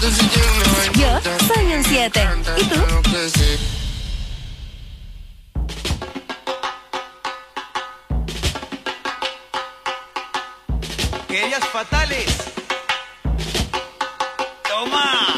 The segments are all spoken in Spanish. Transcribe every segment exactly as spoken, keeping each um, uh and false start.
Yo soy un siete. ¿Y tú? Querellas fatales. Toma.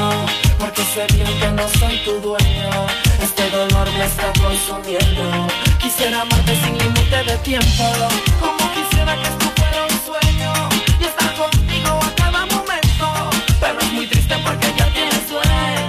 sueño, porque sé bien que no soy tu dueño. Este dolor me está consumiendo. Quisiera amarte sin límite de tiempo, como quisiera que esto fuera un sueño y estar contigo a cada momento. Pero es muy triste porque ya tienes sueño.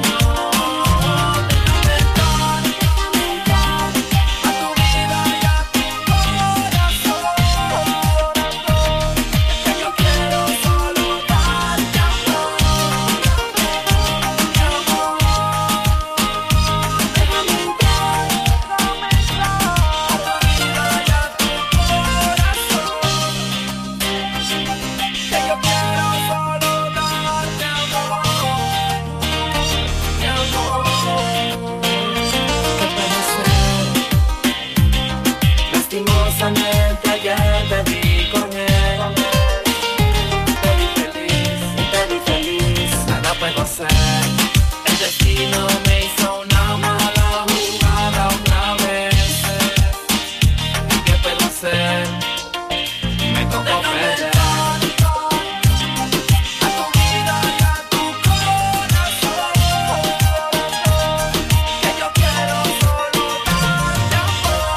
El destino me hizo una mala jugada otra vez. ¿Qué puedo hacer? Me tocó perder. A tu vida y a tu corazón, que yo quiero solo darte amor,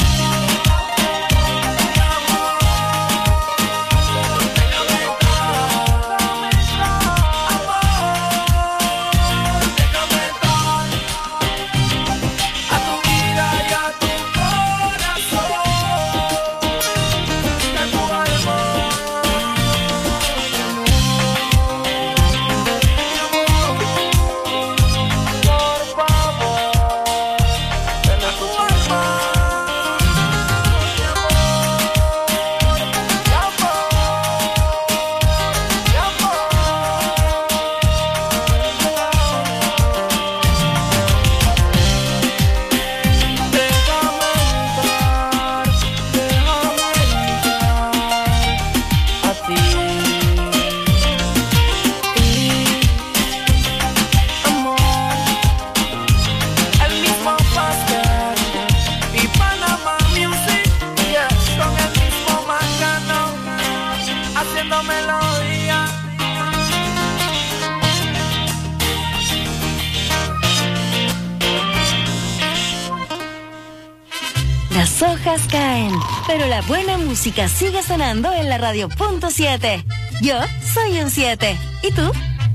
Las hojas caen, pero la buena música sigue sonando en la radio punto siete. Yo soy un siete. ¿Y tú?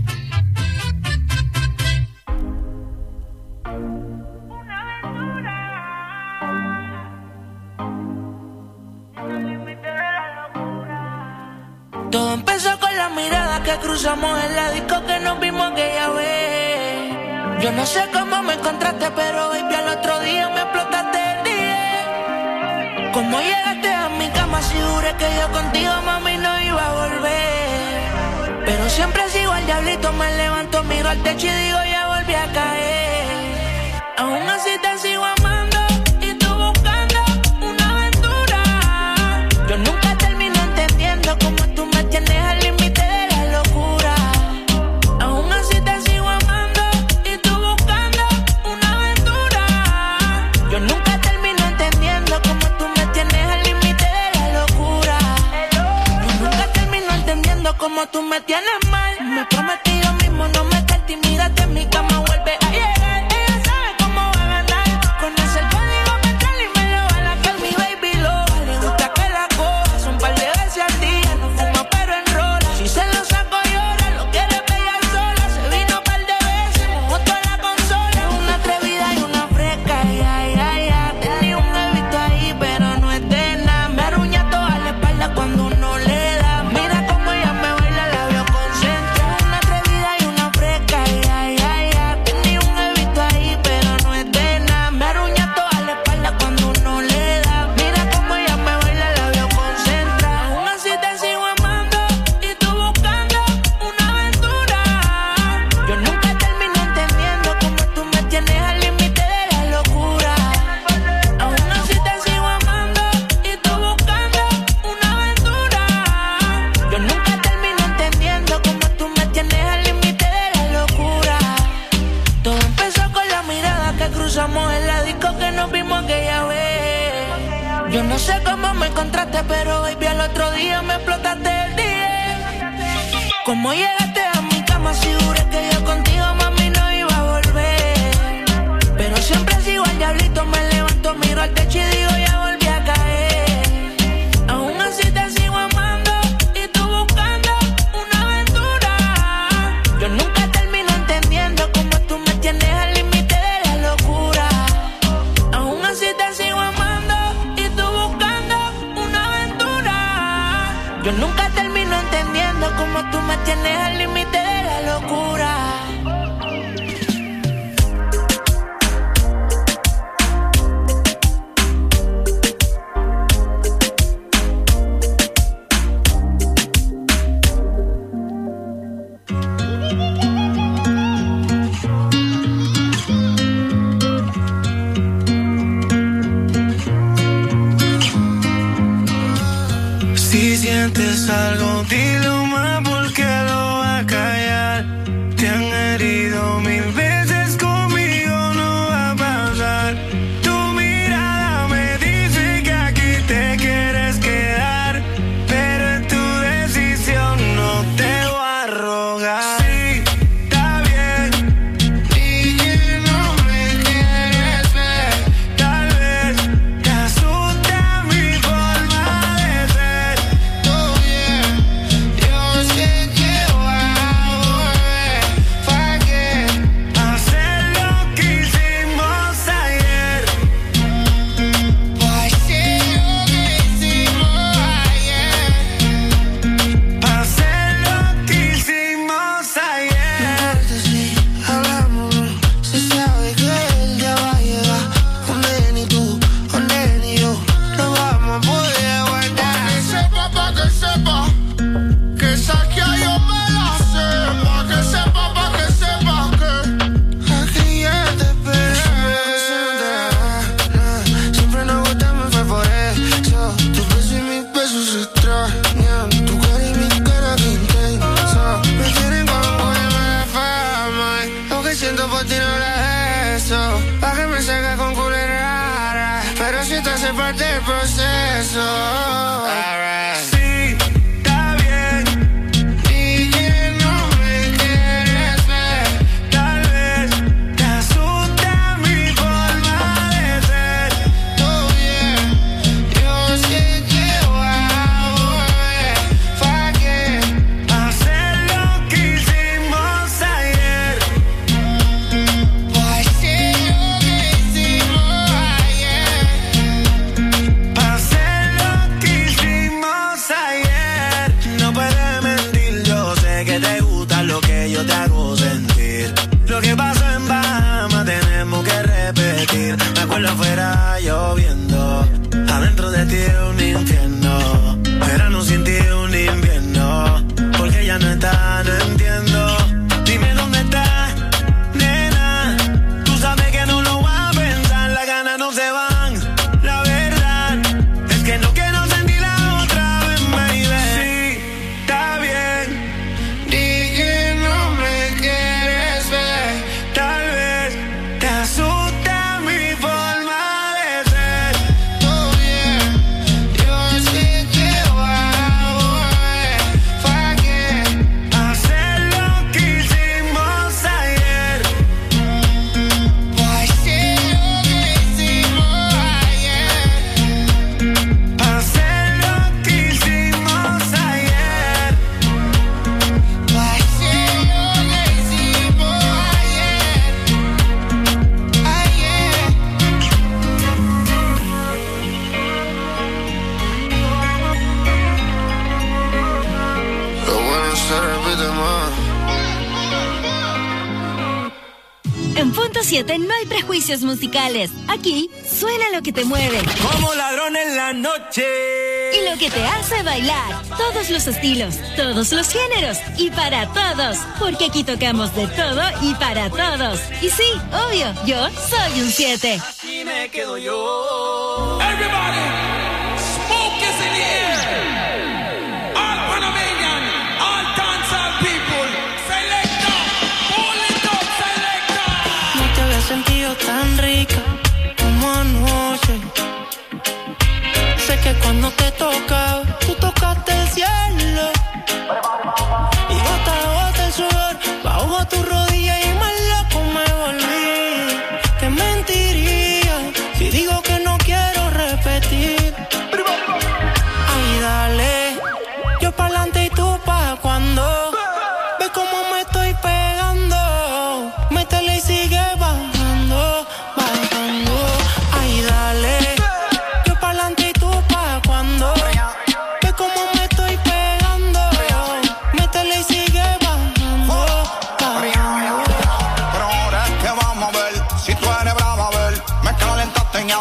Todo empezó con la mirada que cruzamos en la disco que nos vimos aquella vez. Yo no sé cómo me encontraste, pero baby al otro día me explotaste el día. ¿Cómo llegaste a mi cama si juré que yo contigo, mami, no iba a volver? Pero siempre sigo al diablito, me levanto, miro al techo y digo ya volví a caer. Aún así te sigo amando y tú buscando una aventura. Yo nunca termino entendiendo cómo tú me tienes al límite de la locura. Aún así te sigo amando y tú buscando una aventura. Yo nunca termino entendiendo cómo tú me tienes al límite de la locura. Yo nunca termino entendiendo cómo tú me tienes mal. Me prometí yo mismo no meterte y mírate en mi cama, vuelve a llegar. Ella sabe cómo va a ganar. Conoce el código mental y me lo va a la que mi baby lo. Le gusta que la coja un par de veces al día. No fuma pero enrola. Si se lo saco llora, lo quiere pegar sola. Se vino un par de veces, mojó toda la consola. Una atrevida y una fresca, ay, ay, ay, ay. Tenía un evito ahí pero no es de nada. Me arruña toda la espalda cuando uno le da. Mira cómo ella me baila, la veo concentrada. Una atrevida y una fresca, ay, ay, ay, ay. Tenía un evito ahí pero no es de nada. Me arruña toda la espalda cuando uno le da. Mira cómo ella me baila, la veo concentrada. Aún así te sigo amando y tú buscando una aventura. Yo nunca termino entendiendo cómo tú me tienes al límite de la locura. Aún así te sigo amando y tú buscando una aventura. Yo nunca termino entendiendo cómo tú me tienes al límite de la locura. Todo empezó con la mirada que cruzamos en la disco que nos vimos aquella vez. Yo no sé cómo me encontraste, pero baby al otro día me explotaste el día. ¿Cómo llegaste a mi cama si juré que yo contigo, mami, no diablito, me levanto, miro al techo y digo ya volví a caer. Aún así te sigo amando y tú buscando una aventura. Yo nunca termino entendiendo cómo tú me tienes al límite de la locura. Aún así te sigo amando y tú buscando una aventura. Yo nunca termino entendiendo cómo tú me tienes al límite de la locura. Si sientes algo, dilo más porque lo va a callar. Te han herido mil veces, conmigo no va a pasar. Tu mirada me dice que aquí te quieres quedar, pero es tu decisión, no te voy a rogar. Sí, está bien, di que no me quieres ver. Tal vez te asusta mi forma de ser. Todo bien, yo sé que voy a volver. ¿Para qué hacer lo que hicimos ayer? ¿Para hacer lo que hicimos ayer? ¿Para hacer lo que hicimos ayer? Si hablamos, se sabe que él ya va a llegar. Donde ni tú, donde ni yo, no vamos a poder aguantar. Pa' que sepa, pa' que sepa, que esa que yo me la sé. Pa' que sepa, pa' que sepa que Aquí ya te esperé. Siempre nos gustamos, fue por eso. Tu beso y mis besos se extrañan. Tu cara y mi cara que intensa. Me tienen como poema de fama. Lo que siento por ti no la eso. Pa' que me salga con culera. Pero si te hace parte del proceso. Alright. Sí, está bien, Di que no me quieres ver. tal vez te asusta mi forma de ser. Todo bien, yo sé que voy a volver. ¿Pa' qué? Hacer lo que hicimos ayer. ¿Pa' hacer lo que hicimos ayer? Pa' hacer lo que hicimos ayer. No puedes mentir, yo sé que te gusta lo que yo te hago sentir. Lo que pasó en Bahamas tenemos que repetir. Me acuerdo afuera lloviendo, adentro de ti es un infierno. Verano sin ti es un invierno, porque ya no está, no entiendo. Dime dónde está, nena. Tú sabes que no lo vas a pensar, las ganas no se van. La verdad es que no quiero sentirla otra vez, baby. Sí, está bien, Di que no me quieres ver. tal vez te asusta mi forma de ser. Todo bien, yo sé que voy a volver. ¿Pa' qué? Hacer lo que hicimos ayer. ¿Pa' hacer lo que hicimos ayer? Hacer lo que hicimos ayer. ¿Pa' hacer lo que hicimos ayer? Ayer. lo bueno se repite más. En Punto siete no hay prejuicios musicales. Aquí suena lo que te mueve Como ladrón en la noche. y lo que te hace bailar. Todos los estilos, todos los géneros y para todos. Porque aquí tocamos de todo y para todos. Y sí, obvio, yo soy un siete. Aquí me quedo yo. Everybody, smoke is in the air. All Panamanian, all dancehall people. Selecta, pull it up, selecta. No te había sentido tan rica como anoche. Sé que cuando te tocaba, tú tocaste el cielo. Y gota a gota el sudor bajo tu rodilla y más loco me volví. ¿Qué mentiría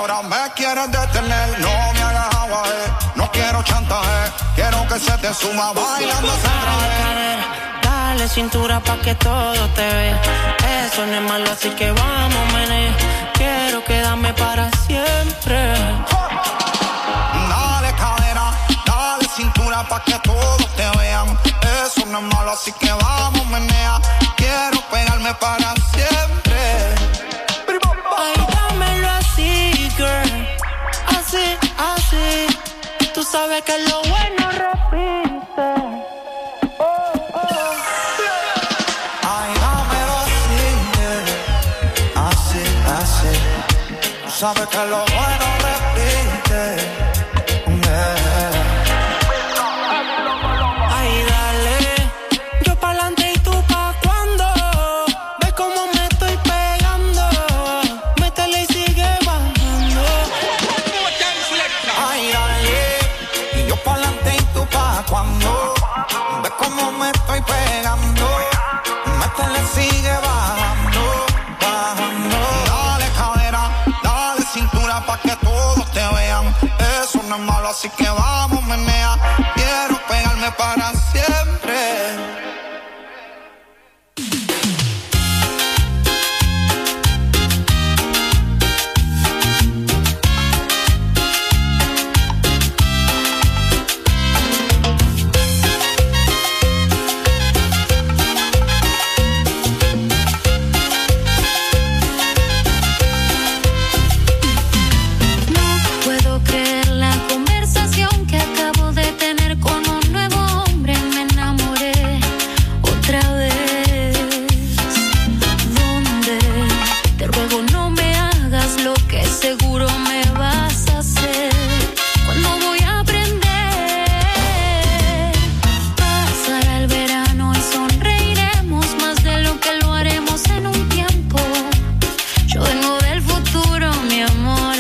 ahora me quieres detener. No me hagas aguaje, no quiero chantaje. Quiero que se te suma bailando ese traje. Dale cintura pa' que todo te vea. Eso no es malo, así que vamos, menea. Quiero quedarme para siempre. Dale cadera, dale cintura pa' que todos te vean. Eso no es malo, así que vamos, menea. Quiero pegarme para siempre. Ay, dámelo así, girl. Así, así. Tú sabes que lo bueno repite. Oh, oh. Ay, dámelo así, yeah. Así, así. Tú sabes que lo bueno repite. Yeah. Ay, dale. Yo pa'lante y tú pa' cuando. Ves cómo me estoy pegando. Métele y sigue bajando. Ay, dale. Y yo pa'lante y tú pa' cuando. Ves cómo me estoy pegando. Métele, sigue bajando, bajando. Dale cadera, dale cintura pa' que todos te vean. Eso no es malo, así que vamos, menea. Quiero pegarme para siempre. Puedo creer la conversación que acabo de tener con un nuevo hombre. Me enamoré otra vez. ¿Dónde? Te ruego no me hagas lo que seguro me vas a hacer. ¿Cuándo voy a aprender? Pasará el verano y sonreiremos más de lo que lo haremos en un tiempo. Yo vengo del futuro, mi amor.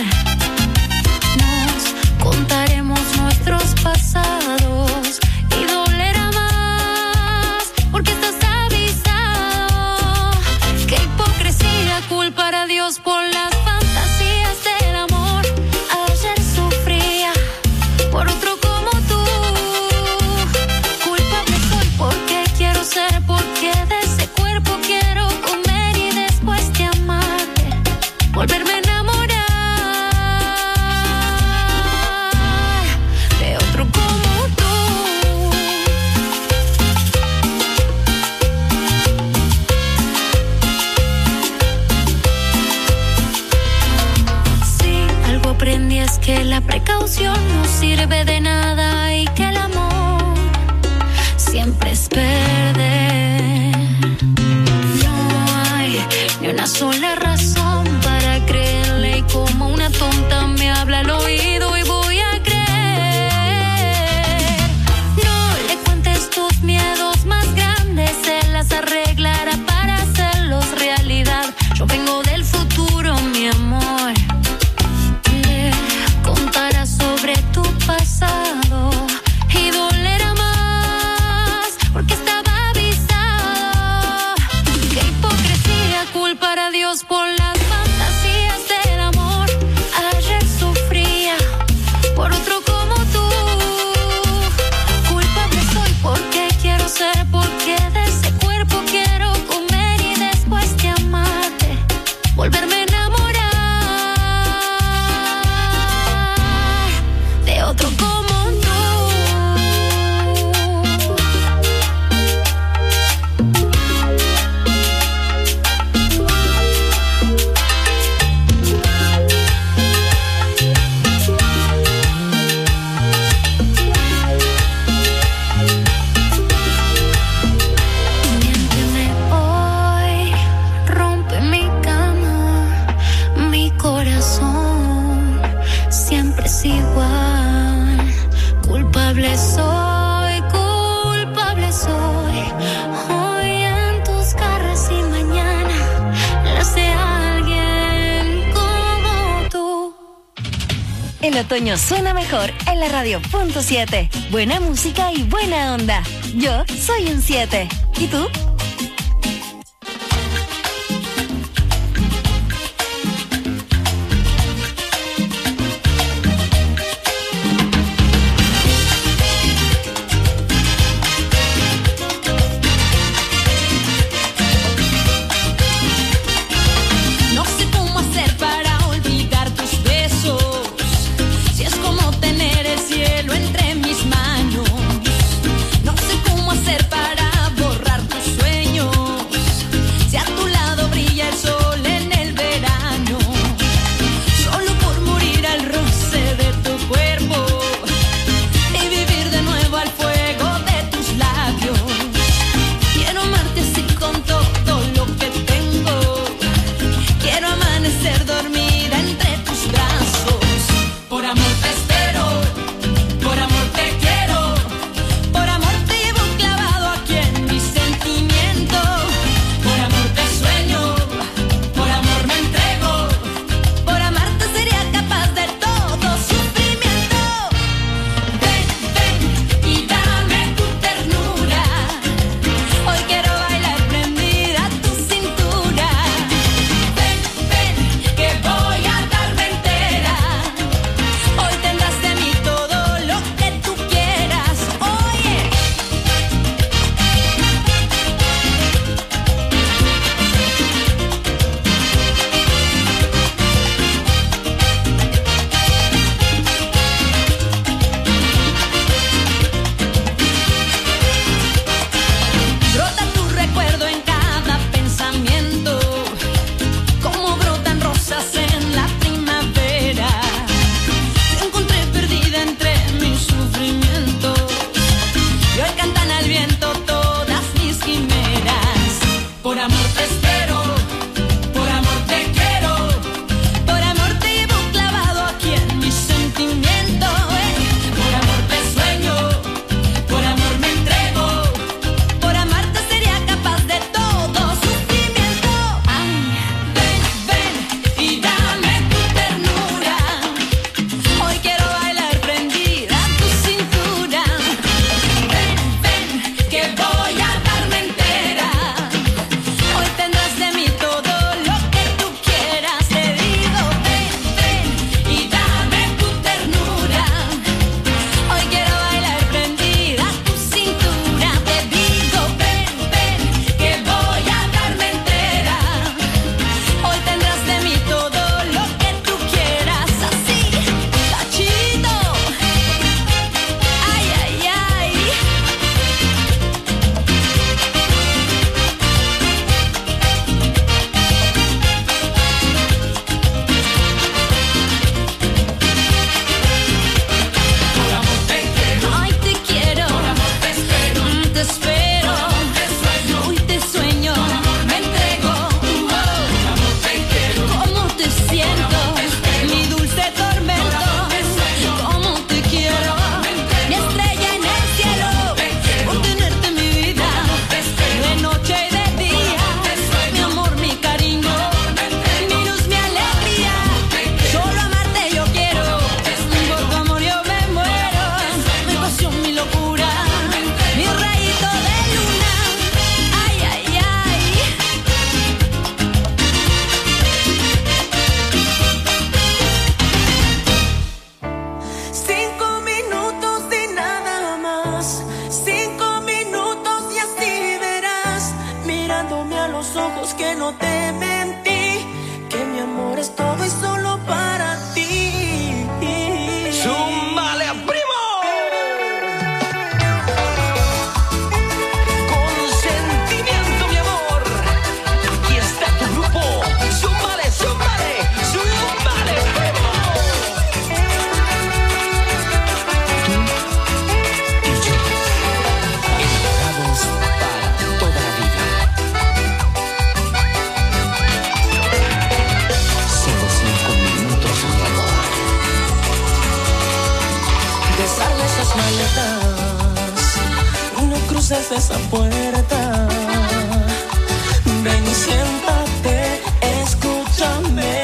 Contaremos nuestros pasados y dolerá más porque estás avisado. Qué hipocresía culpar a Dios por las fantasías del amor. Ayer sufría por otro como tú. Culpable soy porque quiero ser, porque de ese cuerpo quiero comer y después de amarte volverme a enamorar. Aprendí es que la precaución no sirve de nada y que el amor siempre es perder. No hay ni una sola razón para creerle y como una tonta me habla al oído y voy a creer. No le cuentes tus miedos más grandes, él las arreglará para hacerlos realidad. Yo vengo del futuro, mi amor. Contará sobre tu pasado y dolerá más porque estaba avisado. Qué hipocresía culpar a Dios por las fantasías del amor. Ayer sufría por otro como tú. Culpable soy porque quiero ser, porque de ese cuerpo quiero comer y después de amarte volverme a enamorar. Otro como tú. Miénteme hoy, rompe mi cama, mi corazón siempre es igual. Culpable soy, culpable soy. Hoy en tus garras y mañana las de alguien como tú. El otoño suena mejor en la radio punto siete. Buena música y buena onda. Yo soy un siete. ¿Y tú? mirándome a los ojos que no te mentí, que mi amor es todo y solo para ti. ¡Súmale a primo! Con sentimiento, mi amor. Aquí está tu grupo. ¡Súmale, súmale! ¡Súmale, primo! Tú y yo, enamorados para toda la vida. Solo cinco minutos, mi amor. Desarme esas maletas, no cruces esa puerta. Ven y siéntate, escúchame.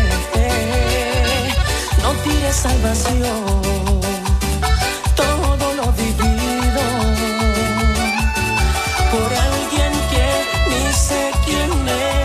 No tires al vacío todo lo vivido por alguien que ni sé quién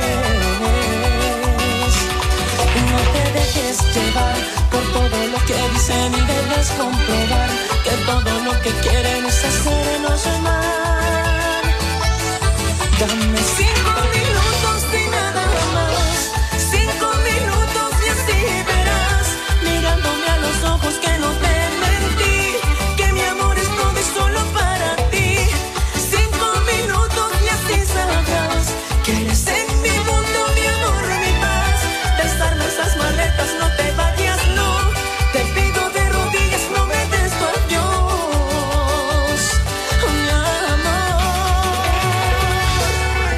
es. No te dejes llevar por todo lo que dicen y debes comprobar que todo lo que quieren es hacernos mal. Dame cinco minutos y nada más, cinco minutos y así verás, mirándome a los ojos que no te mentí, que mi amor es todo y solo para ti. Cinco minutos y así sabrás que eres en mi mundo, mi amor, mi paz. Desarma esas maletas, no te vayas, no. Te pido de rodillas, no me des tu adiós, mi amor.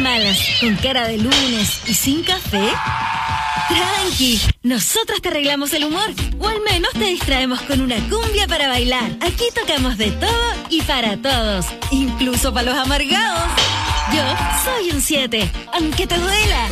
malas, con cara de lunes y sin café? Tranqui, nosotros te arreglamos el humor, o al menos te distraemos con una cumbia para bailar. Aquí tocamos de todo y para todos, incluso para los amargados. Yo soy un siete, aunque te duela.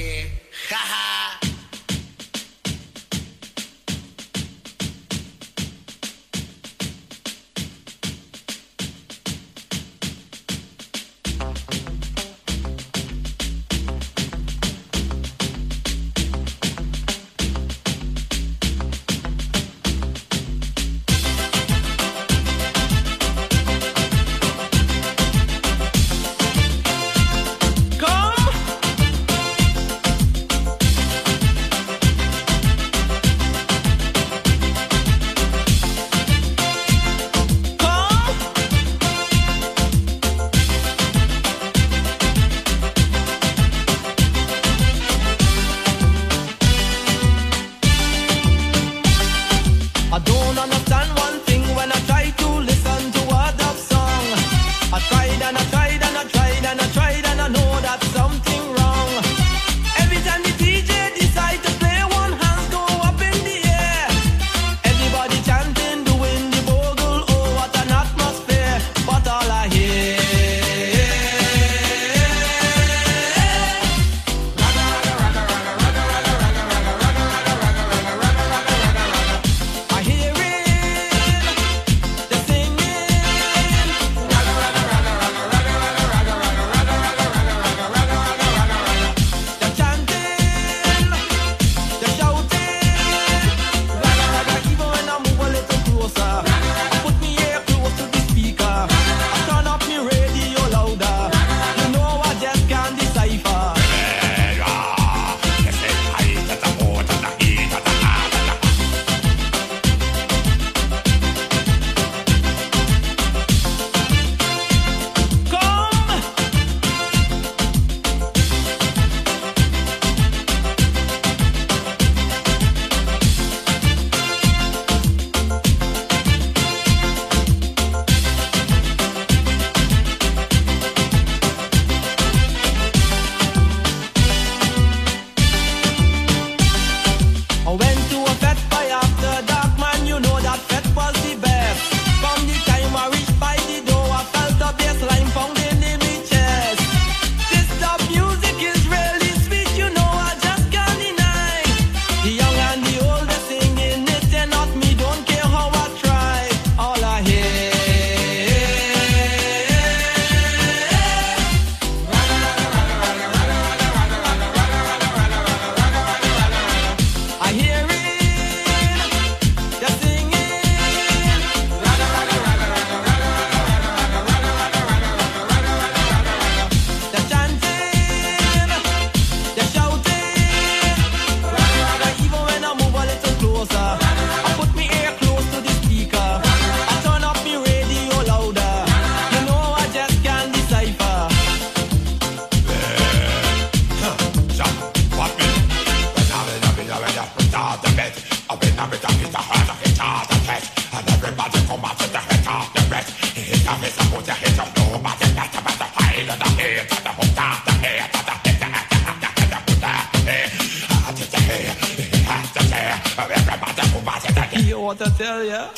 What I tell ya?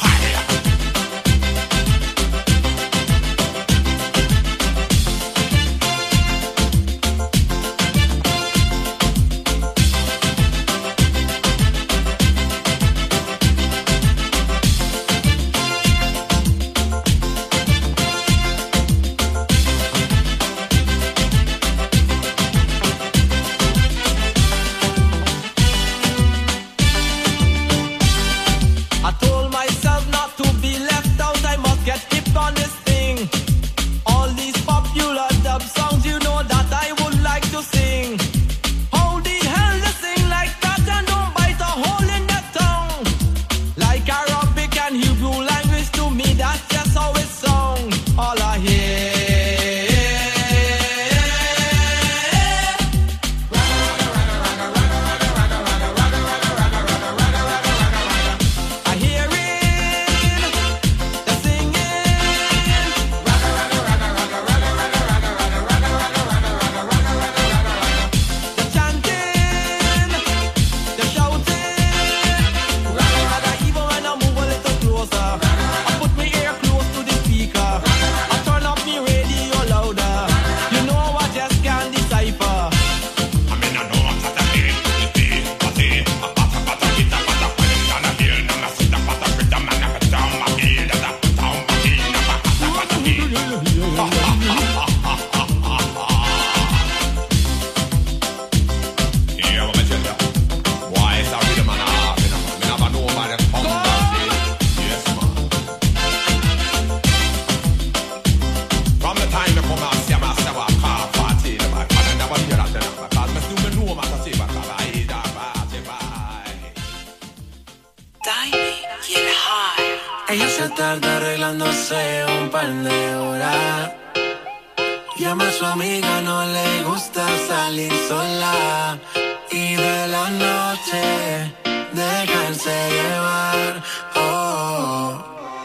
I told myself not to be Ella se tarda arreglándose un par de horas. Llama a su amiga, no le gusta salir sola. Y de la noche dejarse llevar. Oh.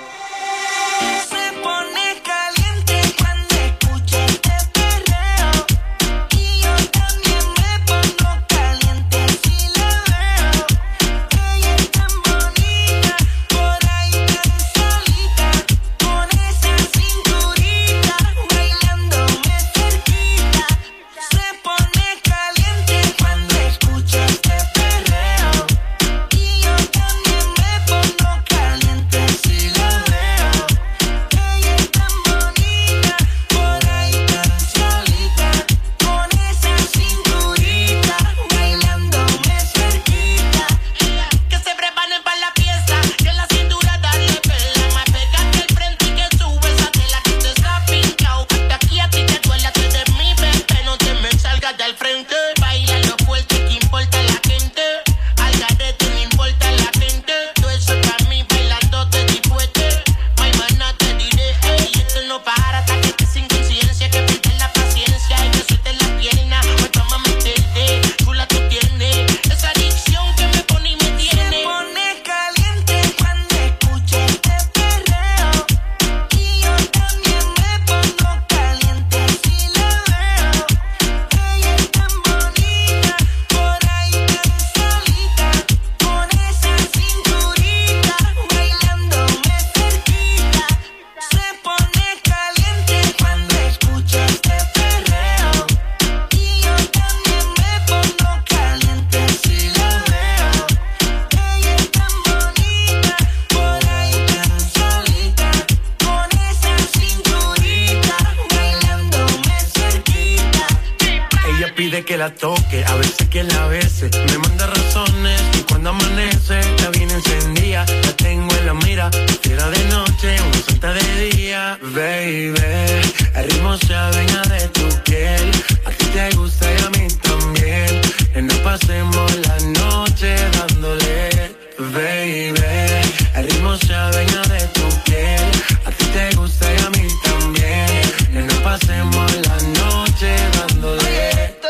Que la toque, a veces que la bese, me manda razones y cuando amanece la viene encendida, la tengo en la mira, fiera de noche, una santa de día, baby, el ritmo se adueña de tu piel, a ti te gusta y a mí también, que no pasemos la noche dándole, baby, el ritmo se adueña de tu piel, a ti te gusta y a mí también, que no pasemos la noche dándole.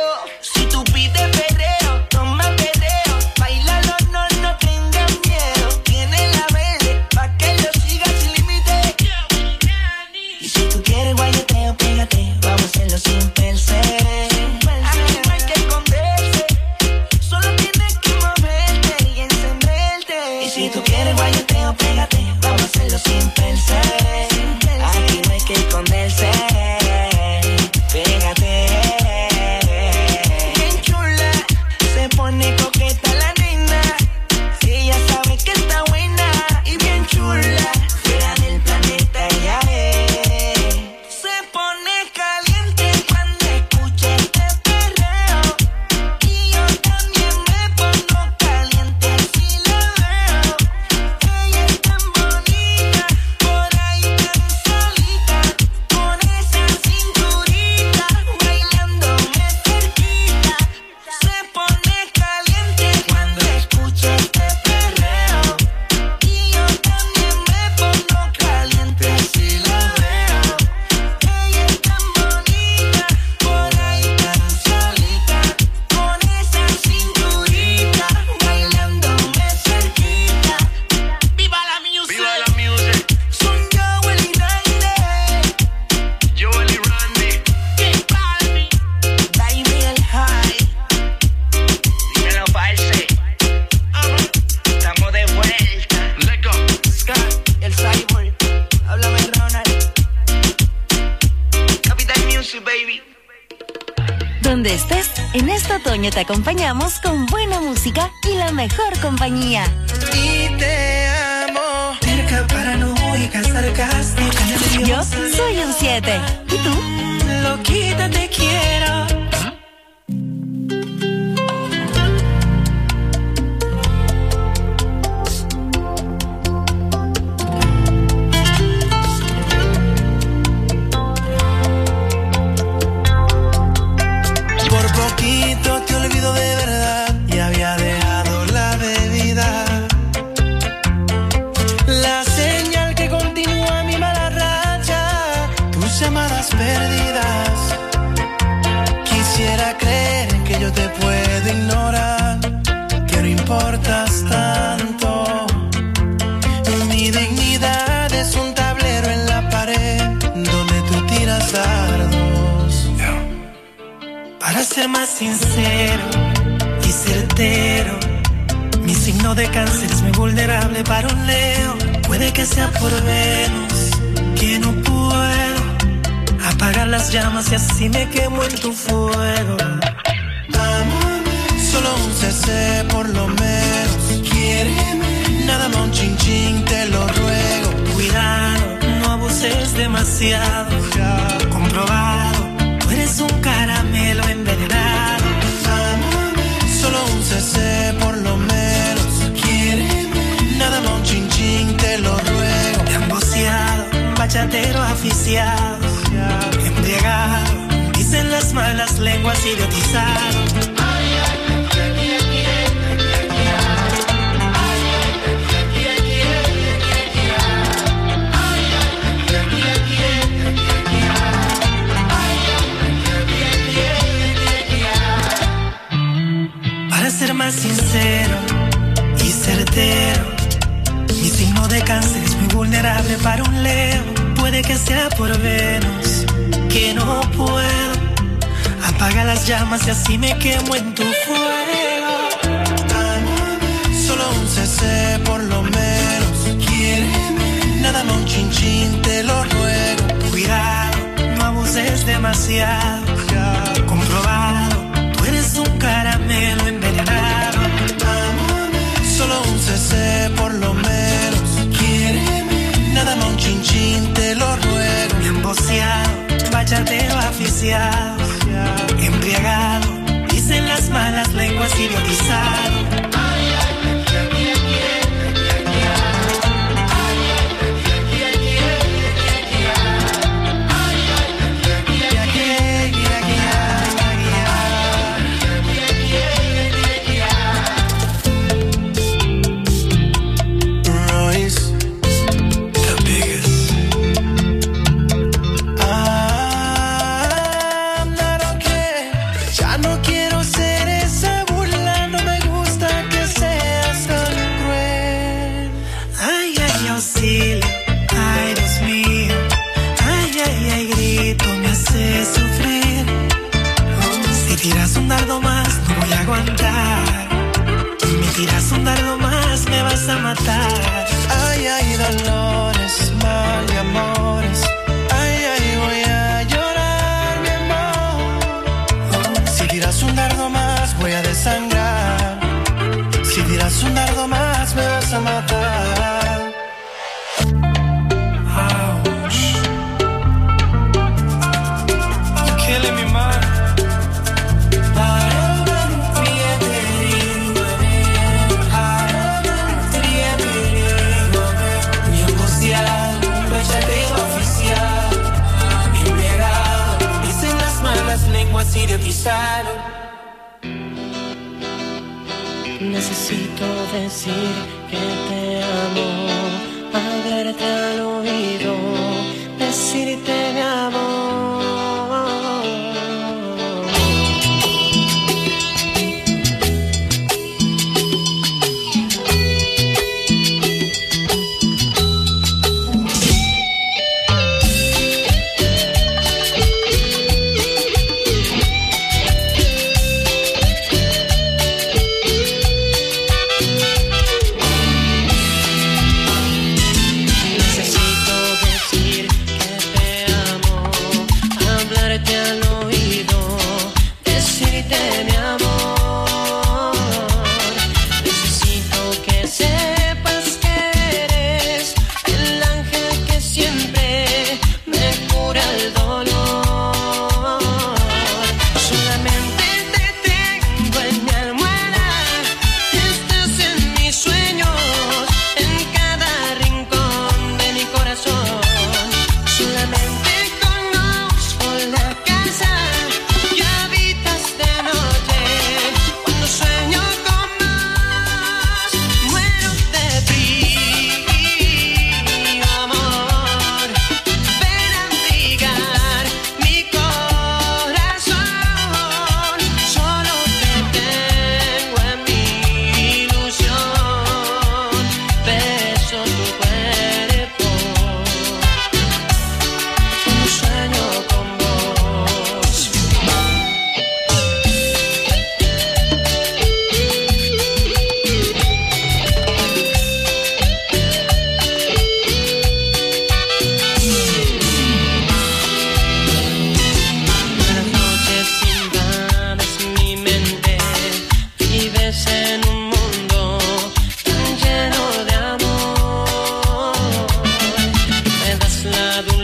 Sin pensar, aquí no hay que esconderse, solo tienes que moverte y encenderte. Y si tú quieres guayeteo, pégate, vamos a hacerlo sin pensar. Aquí no hay que esconderse, pégate. Bien chula, se pone coqueta la nena, ella sabe que está buena y bien chula, fuera del planeta ella es. Se pone caliente cuando escucha este perreo y yo también me pongo caliente si la veo. Ella es tan bonita, por ahí tan solita, con esa cinturita, bailándome cerquita. Se pone caliente cuando escucha este perreo y yo también me pongo caliente si la veo. Ella es tan bonita, por ahí tan solita, con esa cinturita, bailándome cerquita. ¡Viva la music! ¡Viva la music! Son Joel y Randy, Joel y Randy, J Balvin, David el High. Dímelo, parce. Estamos de vuelta. let's go. Scott, el Cyborg, háblame Ronald. Capital Music, baby. Donde estés, en este otoño te acompañamos con buena música y la mejor compañía. Y te amo. Cerca, paranoica, sarcástica, Yo soy un siete. ¿Y tú? loquita te quiero. Por poquito te olvido de verdad y había dejado la bebida. La señal te puedo ignorar, que no importas tanto. Mi dignidad es un tablero en la pared donde tú tiras dardos. Para ser más sincero y certero, mi signo de cáncer es muy vulnerable para un Leo. Puede que sea por Venus, que no puedo apagar las llamas y así me quemo en tu fuego. Solo un C C por lo menos, quiéreme, nada más un chin chin, te lo ruego. Cuidado, no abuses demasiado, ya comprobado, tú eres un caramelo envenenado. Solo un C C por lo menos, quiéreme, nada más un chin chin, te lo ruego. Emboceado, bachatero aficiado, embriagado, dicen las malas lenguas, idiotizado. Para ser más sincero y certero, mi signo de cáncer es muy vulnerable para un Leo. Puede que sea por Venus, que no puedo apagar las llamas y así me quemo en tu fuego. Solo un C C por lo menos, quiéreme, nada más un chin chin, te lo ruego. Cuidado, no abuses demasiado, ya comprobado, tú eres un caramelo envenenado. Solo un C C por lo menos, quiéreme, nada más un chin chin, te lo ruego. Emboceado, bachatero aficiado, embriagado, dicen las malas lenguas, idiotizado. Tiras un dardo más, no voy a aguantar. Me tiras un dardo más, me vas a matar. Ay, ay, dolores, mal y amores. Ay, ay, voy a llorar, mi amor. Si tiras un dardo más, voy a desangrar. Si tiras un dardo más, me vas a matar. Ouch. You're killing me, man. Necesito decir que te amo, hablarte al oído, decirte mi amor. Necesito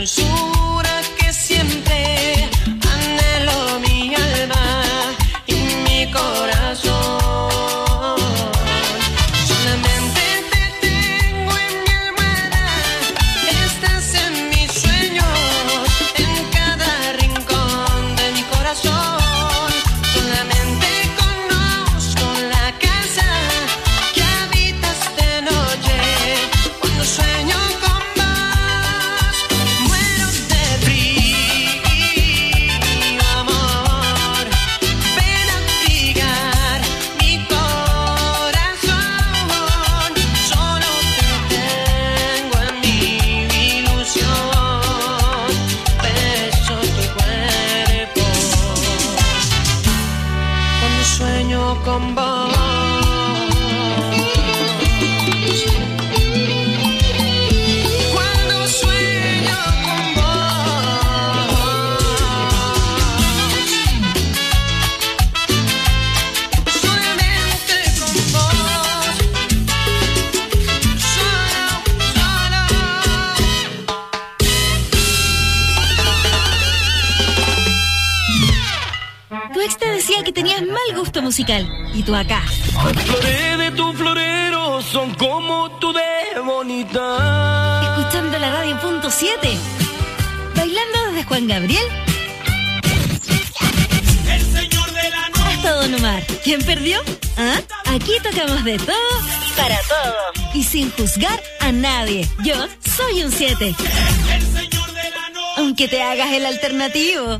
dulzura que siempre anhelo mi alma y mi corazón. Solamente te tengo en mi almohada, estás en mis sueños, en cada rincón de mi corazón. Solamente conozco la casa que habitas de noche. Cuando sueño con vos, muero de frío, amor. Ven a abrigar mi corazón. Solo te tengo en mi ilusión. Beso tu cuerpo cuando sueño con vos. Cuando sueño con vos, solamente con vos, solo, solo. Tu ex te decía que tenías mal gusto musical. Y tú acá, Las flores de tu florero son como tú de bonita. escuchando la radio punto siete. Bailando desde Juan Gabriel El señor de la noche. hasta Don Omar. ¿Quién perdió? ¿Ah? Aquí tocamos de todo para todos. Y sin juzgar a nadie. Yo soy un siete. El señor de la noche. Aunque te hagas el alternativo.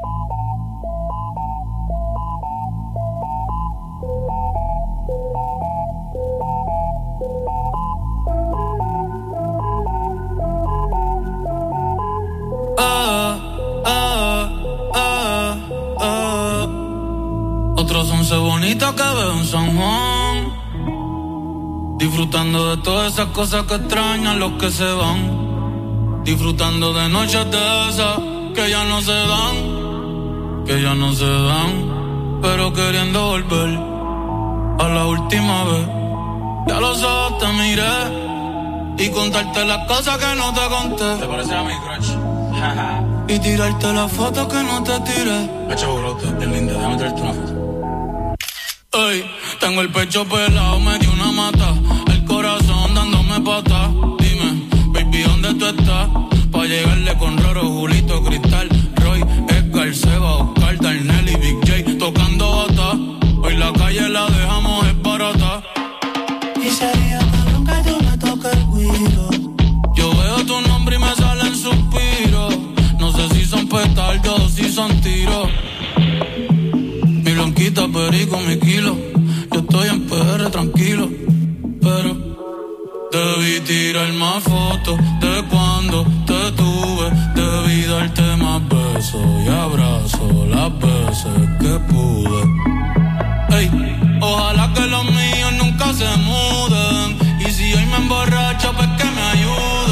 Ah, ah, ah, ah. Otros once bonitos que veo en San Juan, disfrutando de todas esas cosas que extrañan los que se van, disfrutando de noches de esas que ya no se dan, que ya no se dan, pero queriendo volver a la última vez. Ya los ojos te miré y contarte las cosas que no te conté. ¿Te parece a mi crush? Y tirarte la foto que no te tiré. Hacho, bro, es linda, déjame traerte una foto. Ey, tengo el pecho pelado, me dio una mata, el corazón dándome pata. Dime, baby, ¿dónde tú estás? Pa' llegarle con Roro, Julito, Cristal, Roy, Edgar, Seba, Oscar, Darnell y Big J tocando bata. Hoy la calle la dejamos es barata. Y sería cabrón que tú me toques el guiro. Yo veo tu nombre y me salen suspiros. No sé si son petardos o si son tiros. Mi blanquita, perico, mi kilo. Yo estoy en P R tranquilo, pero debí tirar más fotos de cuando te tuve. Debí darte más besos y abrazos las veces que pude. Ey, ojalá que los míos nunca se muden. Y si hoy me emborracho, pues que me ayuden.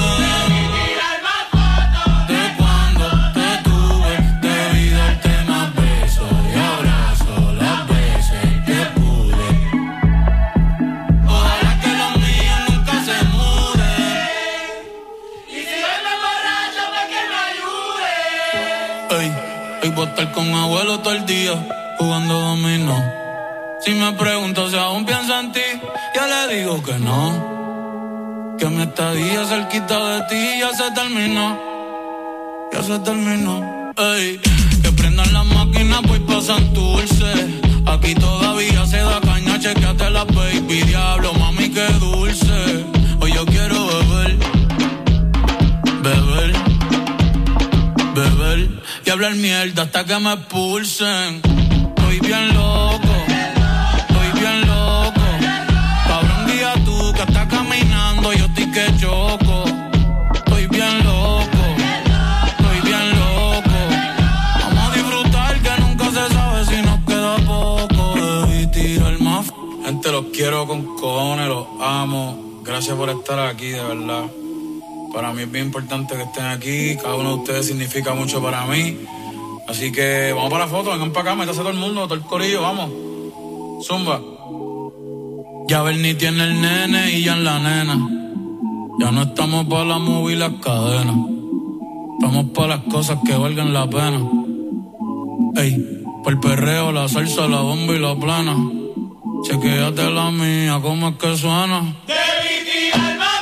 De cuando te tuve, debí darte más besos y abrazos las veces que pude. Ojalá que los míos nunca se muden. Y si hoy me emborracho, pues que me ayude. Ey, hoy voy a estar con abuelo todo el día jugando dominó. Si me pregunto si aún pienso en ti, yo le digo que no. Que mi estadía cerquita de ti ya se terminó. Ya se terminó. Ey, que prendan las máquinas, pues pasan dulce. Aquí todavía se da caña, chequeate la baby. Diablo, mami, qué dulce. Hoy yo quiero beber, beber, beber y hablar mierda hasta que me expulsen. Estoy bien loco. Bien loco, cabrón, guía tú que estás caminando, yo estoy que choco. Estoy bien loco, estoy bien loco. Vamos a disfrutar que nunca se sabe si nos queda poco. Debí tirar más. Gente, los quiero con cojones, los amo. Gracias por estar aquí, de verdad. Para mí es bien importante que estén aquí. Cada uno de ustedes significa mucho para mí. Así que vamos para la foto, vengan para acá, métase todo el mundo, todo el corillo, vamos. Zumba. Ya Bernie tiene el nene y ya en la nena. Ya no estamos para la movie y las cadenas. Vamos pa' las cosas que valgan la pena. Ey, por el perreo, la salsa, la bomba y la plana. Chequéate la mía, cómo es que suena. De Ricky al mar.